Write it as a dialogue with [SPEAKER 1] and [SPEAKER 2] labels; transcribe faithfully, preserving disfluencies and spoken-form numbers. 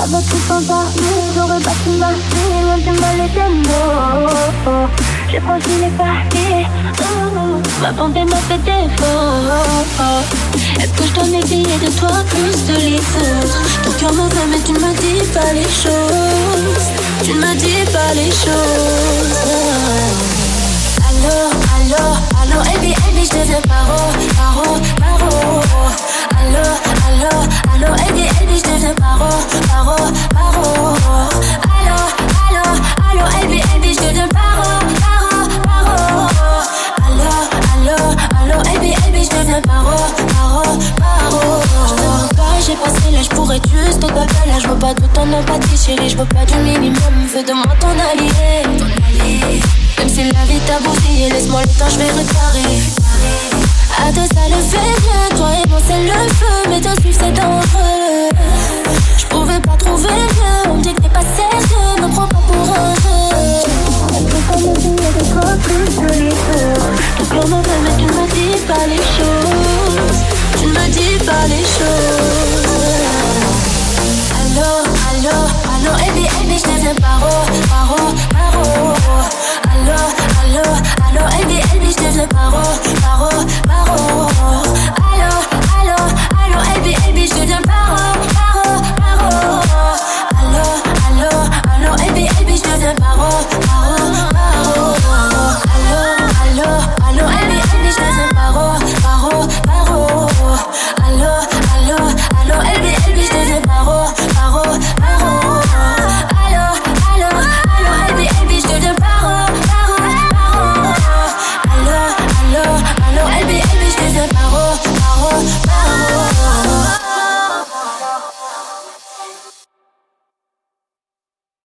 [SPEAKER 1] Avec tout ton parfum, j'aurais pas pu marcher loin de mal et des mots. J'ai franchi les parties, oh, ma bonté m'a fait défaut. Est-ce que je dois méfier de toi plus de les autres? Ton cœur me veut mais tu ne me dis pas les choses. Tu ne me dis pas les choses. Allô, allô, allô, Ebi, Ebi, je deviens paro, paro, paro. Allô, allô, allô, Ebi, Ebi, je deviens paro, paro, paro. Allô, allô, allô, Ebi, Ebi, je deviens paro, paro, paro. Allô, allô, allô, Ebi, Ebi, je deviens paro, paro, paro. Je te demande pas, j'ai passé l'âge pour être juste ton appel. Là, je veux pas de ton empathie, chérie, je veux pas du minimum. Fais de moi ton allié, ton allié. Même si la vie t'a bousillé, laisse-moi le temps, je vais réparer. À deux ça le fait mieux, toi et moi c'est le feu. Mais te suivre c'est dangereux. Je pouvais pas trouver mieux, on me dit que t'es pas sérieux. Me prends pas pour un jeu. Est-ce que ça me dit de trop plus de les peurs? Ton cœur me veut mais tu ne me dis pas les choses. Tu ne me dis pas les choses. Allô, allô, allô, Ebi, Ebi, je deviens paro, paro, paro. Allô, allô, allô, Ebi, Ebi, je deviens paro, paro, paro. Allô, allô, allô, Ebi, Ebi, je deviens paro,